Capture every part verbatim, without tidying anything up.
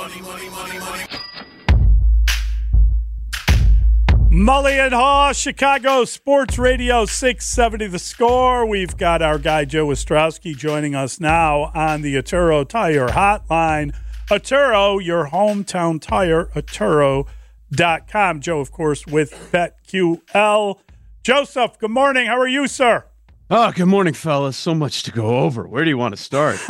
Mully and Haw, Chicago Sports Radio six seventy The Score. We've got our guy Joe Ostrowski joining us now on the Atturo Tire Hotline. Atturo, your hometown tire, Atturo dot com. Joe, of course, with BetQL. Joseph, good morning. How are you, sir? Oh, good morning, fellas. So much to go over. Where do you want to start?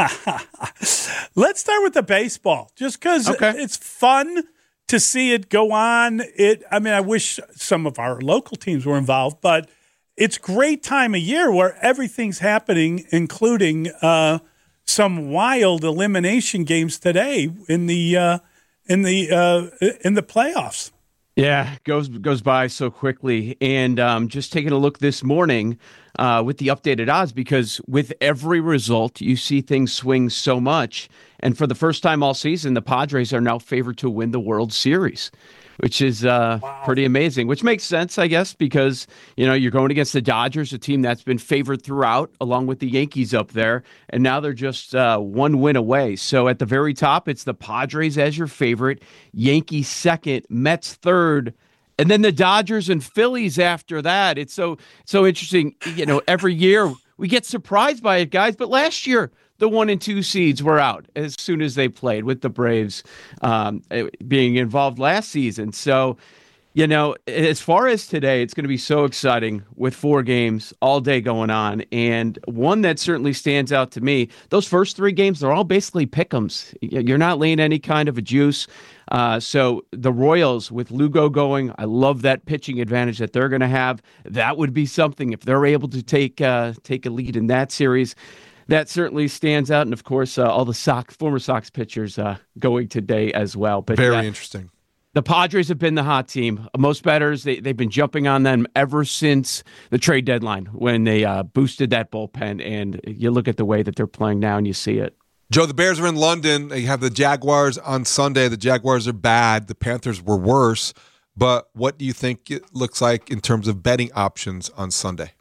Let's start with the baseball, just because okay. it's fun to see it go on. It, I mean, I wish some of our local teams were involved, but it's great time of year where everything's happening, including uh, some wild elimination games today in the uh, in the uh, in the playoffs. Yeah, goes goes by so quickly. And um, just taking a look this morning uh, with the updated odds, because with every result, you see things swing so much. And for the first time all season, the Padres are now favored to win the World Series, which is uh, wow. pretty amazing, which makes sense, I guess, because, you know, you're going against the Dodgers, a team that's been favored throughout, along with the Yankees up there, and now they're just uh, one win away. So at the very top, it's the Padres as your favorite, Yankees second, Mets third, and then the Dodgers and Phillies after that. It's so so interesting. You know, every year we get surprised by it, guys, but last year, the one and two seeds were out as soon as they played, with the Braves um, being involved last season. So, you know, as far as today, it's going to be so exciting with four games all day going on. And one that certainly stands out to me, those first three games, they're all basically pick'ems. You're not laying any kind of a juice. Uh, so the Royals with Lugo going, I love that pitching advantage that they're going to have. That would be something if they're able to take uh, take a lead in that series. That certainly stands out. And, of course, uh, all the Sox, former Sox pitchers uh, going today as well. But Very uh, interesting. The Padres have been the hot team. Most bettors, they, they've been jumping on them ever since the trade deadline when they uh, boosted that bullpen. And you look at the way that they're playing now and you see it. Joe, the Bears are in London. They have the Jaguars on Sunday. The Jaguars are bad. The Panthers were worse. But what do you think it looks like in terms of betting options on Sunday?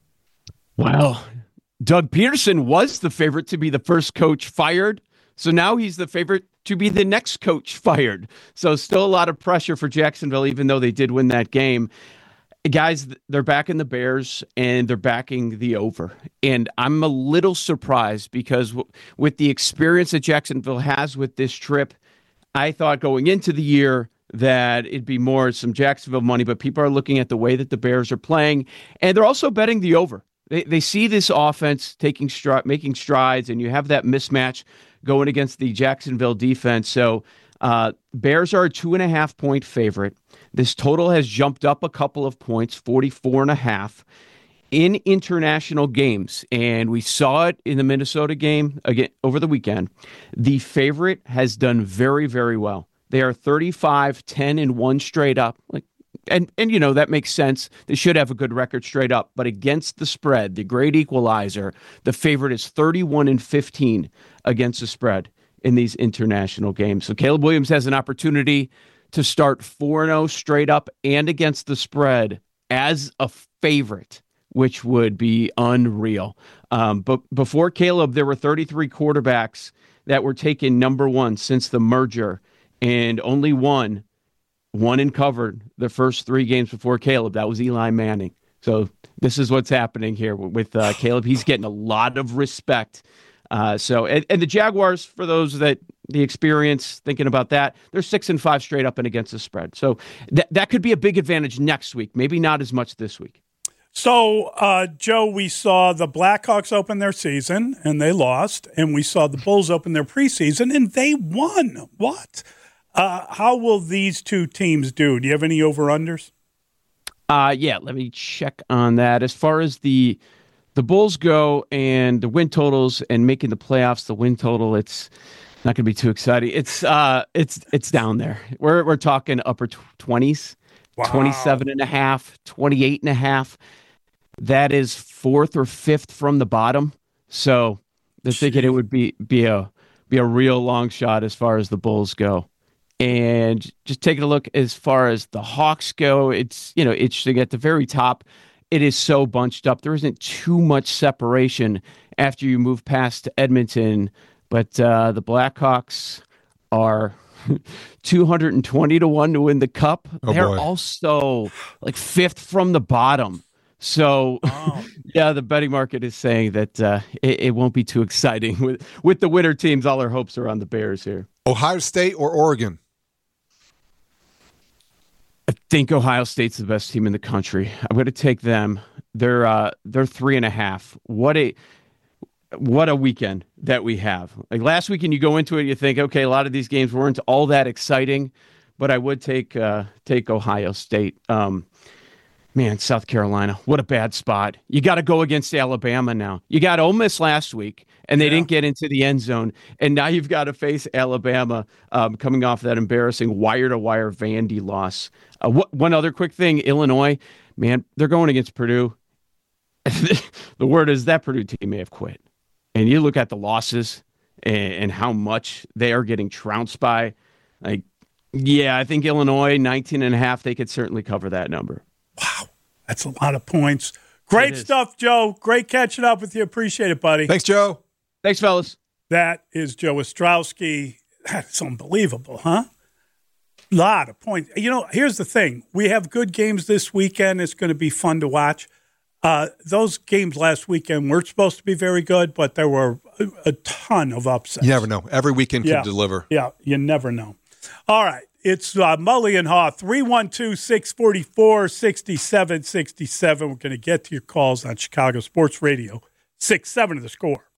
Well, Doug Peterson was the favorite to be the first coach fired. So now he's the favorite to be the next coach fired. So still a lot of pressure for Jacksonville, even though they did win that game. Guys, they're backing the Bears and they're backing the over. And I'm a little surprised because w- with the experience that Jacksonville has with this trip, I thought going into the year that it'd be more some Jacksonville money, but people are looking at the way that the Bears are playing, and they're also betting the over. They they see this offense taking stri- making strides, and you have that mismatch going against the Jacksonville defense. So uh, Bears are a two and a half point favorite. This total has jumped up a couple of points, forty-four and a half in international games. And we saw it in the Minnesota game again over the weekend. The favorite has done very, very well. They are thirty-five, ten, and one straight up. Like, And, and you know, that makes sense. They should have a good record straight up. But against the spread, the great equalizer, the favorite is thirty-one and fifteen against the spread in these international games. So Caleb Williams has an opportunity to start four and oh straight up and against the spread as a favorite, which would be unreal. Um, but before Caleb, there were thirty-three quarterbacks that were taken number one since the merger, and only one Won and covered the first three games before Caleb. That was Eli Manning. So this is what's happening here with uh, Caleb. He's getting a lot of respect. Uh, so and, and the Jaguars, for those that the experience thinking about that, they're six and five straight up and against the spread. So th- that could be a big advantage next week. Maybe not as much this week. So, uh, Joe, we saw the Blackhawks open their season and they lost, and we saw the Bulls open their preseason and they won. What? Uh, how will these two teams do? Do you have any over-unders? Uh, yeah, let me check on that. As far as the the Bulls go and the win totals and making the playoffs, the win total, it's not going to be too exciting. It's uh, it's it's down there. We're we're talking upper twenties, wow. twenty-seven and a half, twenty-eight and a half. That is fourth or fifth from the bottom. So they're thinking it would be be a be a real long shot as far as the Bulls go. And just taking a look as far as the Hawks go, it's, you know, interesting at the very top. It is so bunched up. There isn't too much separation after you move past Edmonton, but uh, the Blackhawks are two hundred twenty to one to win the cup. Oh, They're boy. also like fifth from the bottom. So, Oh. yeah, the betting market is saying that uh, it, it won't be too exciting with with the winter teams. All our hopes are on the Bears here. Ohio State or Oregon? I think Ohio State's the best team in the country. I'm going to take them. They're uh, they're three and a half. What a what a weekend that we have. Like last weekend, you go into it, you think, okay, a lot of these games weren't all that exciting, but I would take uh, take Ohio State. Um, Man, South Carolina, what a bad spot. You got to go against Alabama now. You got Ole Miss last week, and they Yeah. didn't get into the end zone. And now you've got to face Alabama um, coming off that embarrassing wire-to-wire Vandy loss. Uh, wh- one other quick thing, Illinois, man, they're going against Purdue. The word is that Purdue team may have quit. And you look at the losses and, and how much they are getting trounced by. Like, yeah, I think Illinois, nineteen and a half, they could certainly cover that number. Wow, that's a lot of points. Great stuff, Joe. Great catching up with you. Appreciate it, buddy. Thanks, Joe. Thanks, fellas. That is Joe Ostrowski. That's unbelievable, huh? Lot of points. You know, here's the thing. We have good games this weekend. It's going to be fun to watch. Uh, those games last weekend weren't supposed to be very good, but there were a, a ton of upsets. You never know. Every weekend Yeah. can deliver. Yeah, you never know. All right. It's uh, Mully and Haw, three one two, six four four, six seven six seven. We're going to get to your calls on Chicago Sports Radio, six seven of the Score.